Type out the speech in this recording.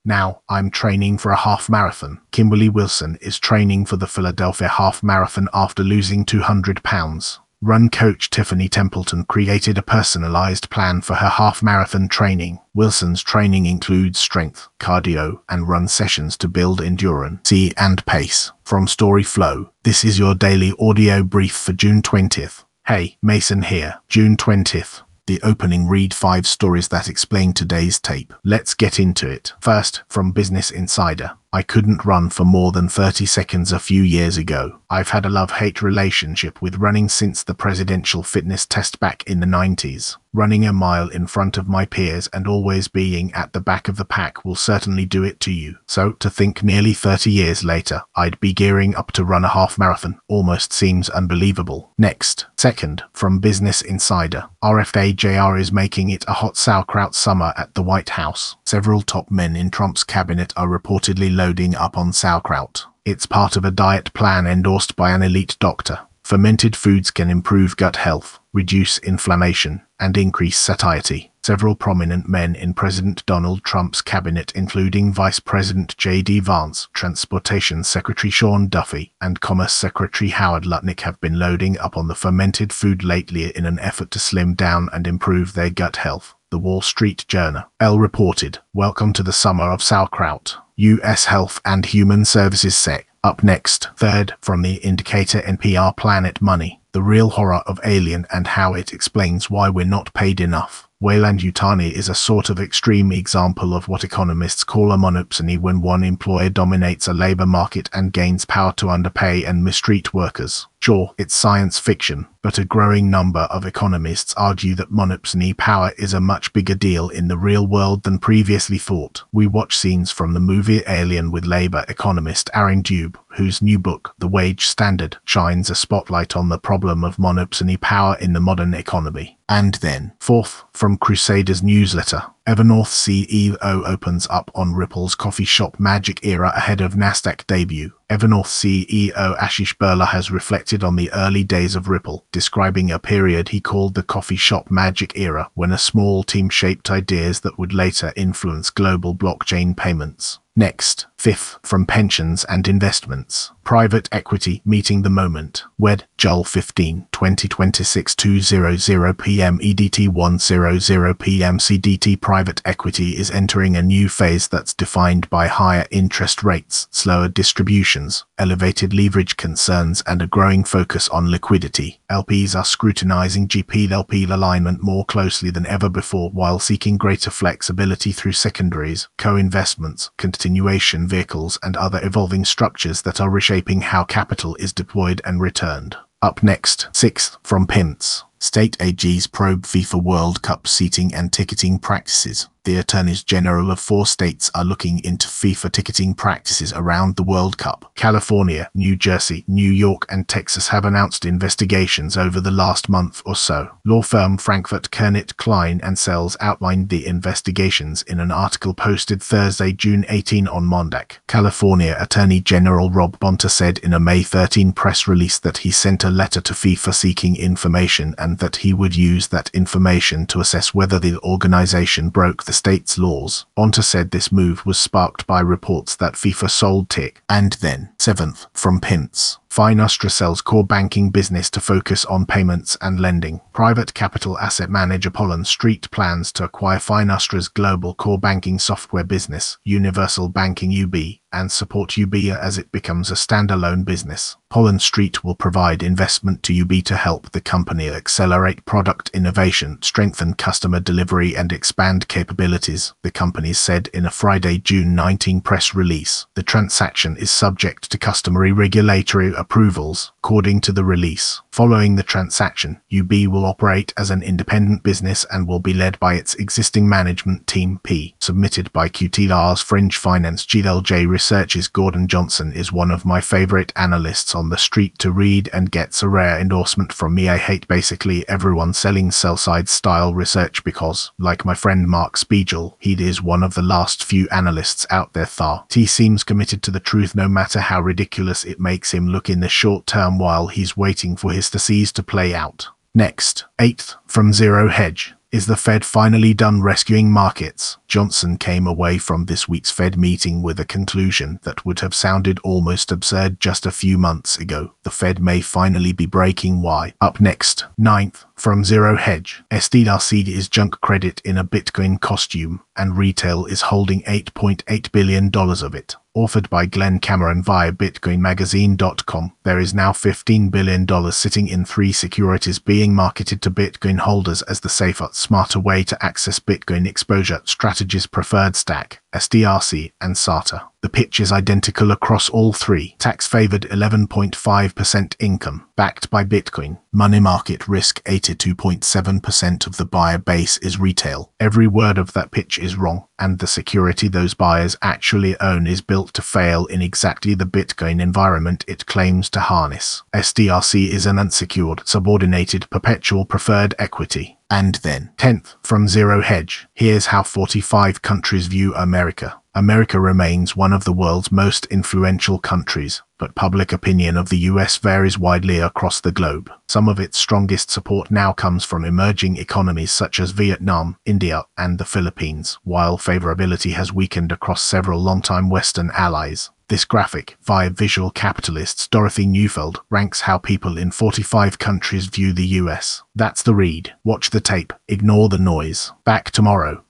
Now, I'm training for a half marathon. Kimberly Wilson is training for the Philadelphia Half Marathon after losing 200 pounds. Run coach Tiffany Templeton created a personalized plan for her half marathon training. Wilson's training includes strength, cardio, and run sessions to build endurance and pace. From StoryFlow, this is your daily audio brief for June 20th. Hey, Mason here. June 20th. The opening read 5 stories that explain today's tape. Let's get into it. First, from Business Insider. I couldn't run for more than 30 seconds a few years ago. I've had a love-hate relationship with running since the presidential fitness test back in the 90s. Running a mile in front of my peers and always being at the back of the pack will certainly do it to you. So, to think nearly 30 years later, I'd be gearing up to run a half marathon almost seems unbelievable. Next, second, from Business Insider. RFK Jr. is making it a hot sauerkraut summer at the White House. Several top men in Trump's cabinet are reportedly loading up on sauerkraut. It's part of a diet plan endorsed by an elite doctor. Fermented foods can improve gut health, reduce inflammation, and increase satiety. Several prominent men in President Donald Trump's cabinet, including Vice President J.D. Vance, Transportation Secretary Sean Duffy, and Commerce Secretary Howard Lutnick, have been loading up on the fermented food lately in an effort to slim down and improve their gut health. The Wall Street Journal reported, "Welcome to the summer of sauerkraut." U.S. Health and Human Services Sec. Up next, third, from the Indicator NPR Planet Money. The real horror of Alien and how it explains why we're not paid enough. Weyland-Yutani is a sort of extreme example of what economists call a monopsony, when one employer dominates a labor market and gains power to underpay and mistreat workers. Sure, it's science fiction, but a growing number of economists argue that monopsony power is a much bigger deal in the real world than previously thought. We watch scenes from the movie Alien with labor economist Aaron Dube, whose new book, The Wage Standard, shines a spotlight on the problem of monopsony power in the modern economy. And then, fourth, from Crusaders newsletter. Evernorth CEO opens up on Ripple's coffee shop magic era ahead of Nasdaq debut. Evernorth CEO Ashish Birla has reflected on the early days of Ripple, describing a period he called the coffee shop magic era, when a small team shaped ideas that would later influence global blockchain payments. Next, fifth, from Pensions and Investments. Private Equity Meeting the Moment. WED, July 15, 2026, 2:00 p.m. EDT, 1:00 p.m. CDT. Private equity is entering a new phase that's defined by higher interest rates, slower distributions, elevated leverage concerns, and a growing focus on liquidity. LPs are scrutinizing GP-LP alignment more closely than ever before, while seeking greater flexibility through secondaries, co-investments, continuation vehicles, and other evolving structures that are reshaping how capital is deployed and returned. Up next, sixth, from PIMS. State AGs probe FIFA World Cup seating and ticketing practices. The attorneys general of 4 states are looking into FIFA ticketing practices around the World Cup. California, New Jersey, New York, and Texas have announced investigations over the last month or so. Law firm Frankfurt Kernet Klein and Sells outlined the investigations in an article posted Thursday, June 18 on Mondac. California Attorney General Rob Bonta said in a May 13 press release that he sent a letter to FIFA seeking information and that he would use that information to assess whether the organization broke the state's laws. Bonta said this move was sparked by reports that FIFA sold TIC. And then, seventh, from Pintz. Finastra sells core banking business to focus on payments and lending. Private capital asset manager Pollen Street plans to acquire Finastra's global core banking software business, Universal Banking UB, and support UB as it becomes a standalone business. Pollen Street will provide investment to UB to help the company accelerate product innovation, strengthen customer delivery, and expand capabilities, the company said in a Friday, June 19 press release. The transaction is subject to customary regulatory approvals, according to the release. Following the transaction, UB will operate as an independent business and will be led by its existing management team. Submitted by QTLR's Fringe Finance. GLJ Research's Gordon Johnson is one of my favorite analysts on the street to read and gets a rare endorsement from me. I hate basically everyone selling sell-side style research because, like my friend Mark Spiegel, he is one of the last few analysts out there. He seems committed to the truth no matter how ridiculous it makes him look in the short term while he's waiting for his theses to play out. Next, eighth, from Zero Hedge. Is the Fed finally done rescuing markets? Johnson came away from this week's Fed meeting with a conclusion that would have sounded almost absurd just a few months ago. The Fed may finally be breaking why. Up next, 9th, from Zero Hedge. SDRC is junk credit in a Bitcoin costume, and retail is holding $8.8 billion of it. Authored by Glenn Cameron via BitcoinMagazine.com, there is now $15 billion sitting in 3 securities being marketed to Bitcoin holders as the safer, smarter way to access Bitcoin exposure. Strategies Preferred Stack, SDRC, and SATA. The pitch is identical across all 3. Tax-favored 11.5% income, backed by Bitcoin. Money market risk 82.7% of the buyer base is retail. Every word of that pitch is wrong, and the security those buyers actually own is built to fail in exactly the Bitcoin environment it claims to harness. SDRC is an unsecured, subordinated, perpetual preferred equity. And then, 10th, from Zero Hedge. Here's how 45 countries view America. America remains one of the world's most influential countries, but public opinion of the US varies widely across the globe. Some of its strongest support now comes from emerging economies such as Vietnam, India, and the Philippines, while favorability has weakened across several longtime Western allies. This graphic, via Visual Capitalist's Dorothy Neufeld, ranks how people in 45 countries view the US. That's the read. Watch the tape. Ignore the noise. Back tomorrow.